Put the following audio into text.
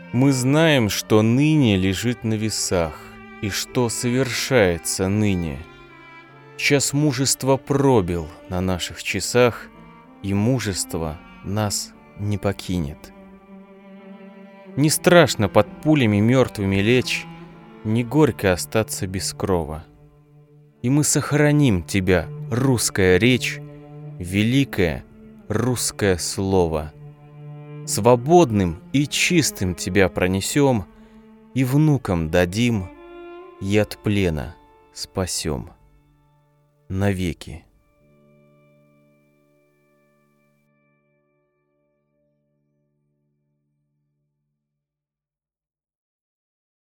Мы знаем, что ныне лежит на весах, и что совершается ныне. Час мужества пробил на наших часах, и мужество нас не покинет. Не страшно под пулями мертвыми лечь, не горько остаться без крова. И мы сохраним тебя, русская речь, великое русское слово. Свободным и чистым тебя пронесем, и внукам дадим, и от плена спасем навеки.